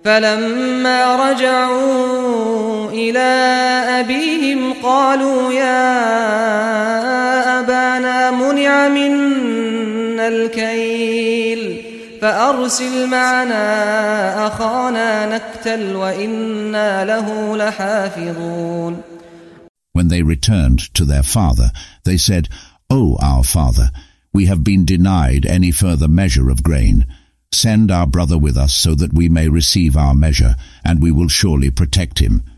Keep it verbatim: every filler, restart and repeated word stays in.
فلما رجعوا إلى أبيهم قالوا يا أبانا منع منا الكيل فأرسل معنا أخانا نكتل وإنا له لحافظون. When they returned to their father, they said, O our father, we have been denied any further measure of grain. Send our brother with us so that we may receive our measure, and we will surely protect him.